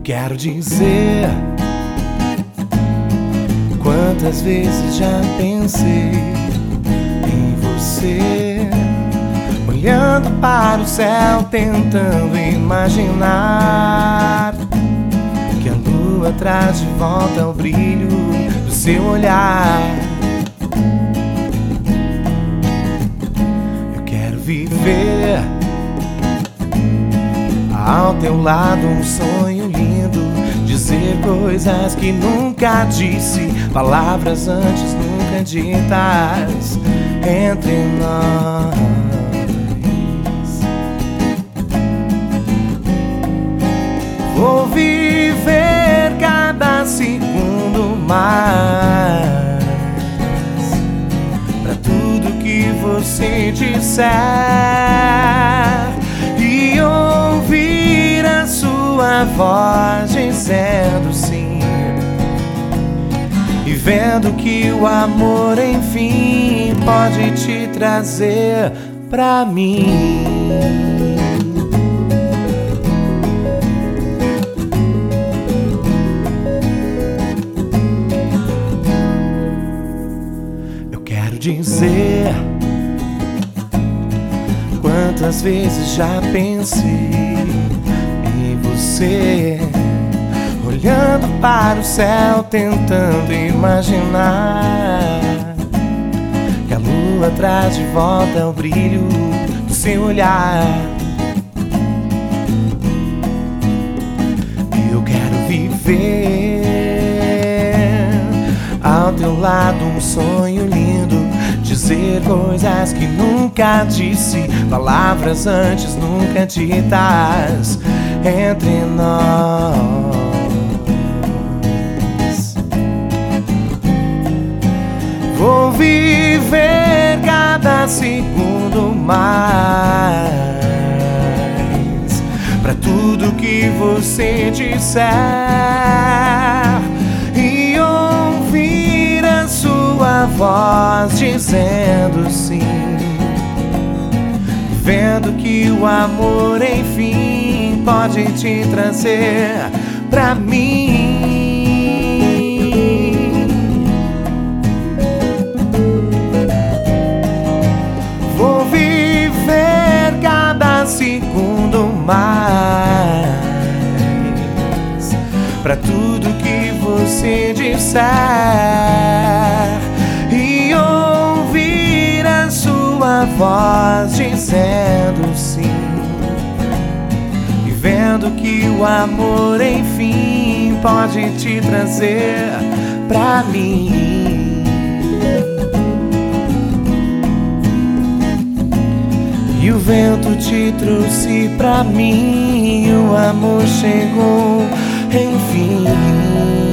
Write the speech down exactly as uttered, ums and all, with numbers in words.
Quero dizer quantas vezes já pensei em você, olhando para o céu, tentando imaginar que a lua traz de volta o brilho do seu olhar. Eu quero viver ao teu lado, um sonho lindo, dizer coisas que nunca disse, palavras antes nunca ditas entre nós. Vou viver cada segundo mais, pra tudo que você disser, e ouvir a sua voz dizendo sim, e vendo que o amor enfim pode te trazer pra mim. Eu quero dizer quantas vezes já pensei em você, olhando para o céu, tentando imaginar que a lua traz de volta o brilho do seu olhar. Eu quero viver ao teu lado, um sonho lindo, dizer coisas que nunca disse, palavras antes nunca ditas entre nós. Vou viver cada segundo mais, pra tudo que você disser, e ouvir a sua voz dizendo sim, vendo que o amor enfim pode te trazer pra mim. Vou viver cada segundo mais, pra tudo que você disser, e ouvir a sua voz dizendo sim, e vendo que o amor enfim pode te trazer pra mim. E o vento te trouxe pra mim, o amor chegou enfim.